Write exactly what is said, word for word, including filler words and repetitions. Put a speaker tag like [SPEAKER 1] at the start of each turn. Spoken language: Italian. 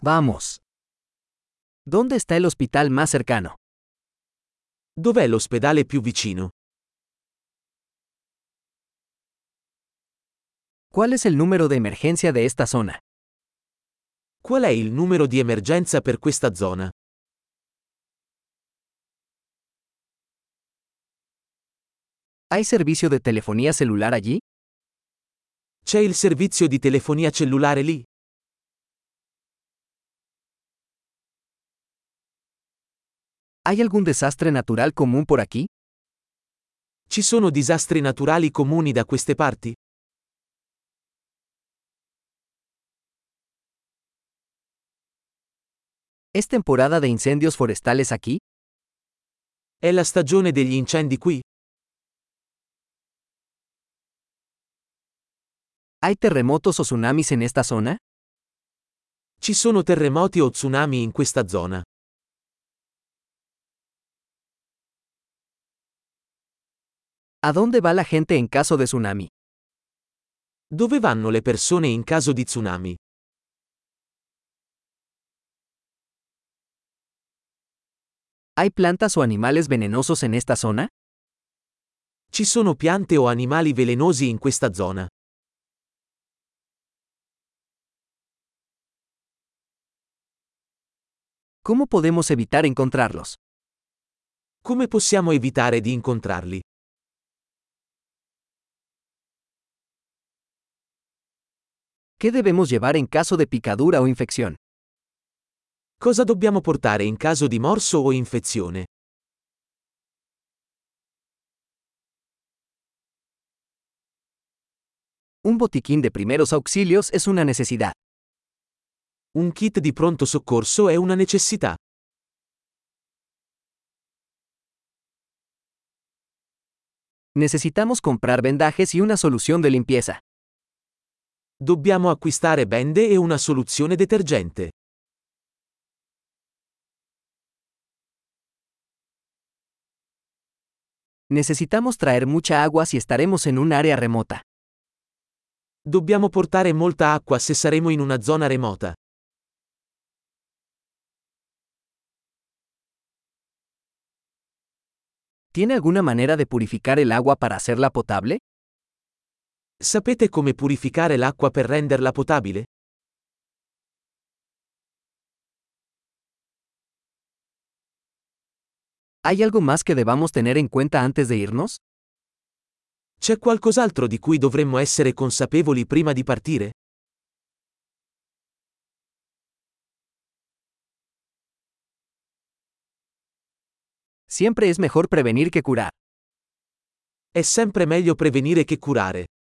[SPEAKER 1] Vamos. ¿Dónde está el hospital más cercano?
[SPEAKER 2] Dov'è l'ospedale più vicino?
[SPEAKER 1] ¿Cuál es el número de emergencia de esta zona?
[SPEAKER 2] Qual è il numero di emergenza per questa zona?
[SPEAKER 1] ¿Hay servicio de telefonía celular allí?
[SPEAKER 2] C'è il servizio di telefonia cellulare lì?
[SPEAKER 1] ¿Hay algún desastre natural común por aquí?
[SPEAKER 2] Ci sono disastri naturali comuni da queste parti?
[SPEAKER 1] ¿Es temporada de incendios forestales aquí?
[SPEAKER 2] È la stagione degli incendi qui?
[SPEAKER 1] ¿Hay terremotos o tsunamis en esta zona?
[SPEAKER 2] Ci sono terremoti o tsunami in questa zona?
[SPEAKER 1] ¿A dónde va la gente en caso de tsunami?
[SPEAKER 2] Dove vanno le persone in caso di tsunami?
[SPEAKER 1] ¿Hay plantas o animales venenosos en esta zona?
[SPEAKER 2] Ci sono piante o animali velenosi in questa zona?
[SPEAKER 1] ¿Cómo podemos evitar encontrarlos?
[SPEAKER 2] Come possiamo evitare di incontrarli?
[SPEAKER 1] ¿Qué debemos llevar en caso de picadura o infección?
[SPEAKER 2] Cosa dobbiamo portare in caso di morso o infezione?
[SPEAKER 1] Un botiquín de primeros auxilios es una necesidad.
[SPEAKER 2] Un kit di pronto soccorso è una necessità.
[SPEAKER 1] Necesitamos comprar vendajes y una solución de limpieza.
[SPEAKER 2] Dobbiamo acquistare bende e una soluzione detergente.
[SPEAKER 1] Necesitamos traer mucha agua si estaremos en un área remota.
[SPEAKER 2] Dobbiamo portare molta acqua se saremo in una zona remota.
[SPEAKER 1] ¿Tiene alguna manera de purificar el agua para hacerla potable?
[SPEAKER 2] Sapete come purificare l'acqua per renderla potabile?
[SPEAKER 1] ¿Hay algo más que debamos tener en cuenta antes de irnos?
[SPEAKER 2] C'è qualcos'altro di cui dovremmo essere consapevoli prima di partire?
[SPEAKER 1] Siempre es mejor prevenir que curar.
[SPEAKER 2] È sempre meglio prevenire che curare.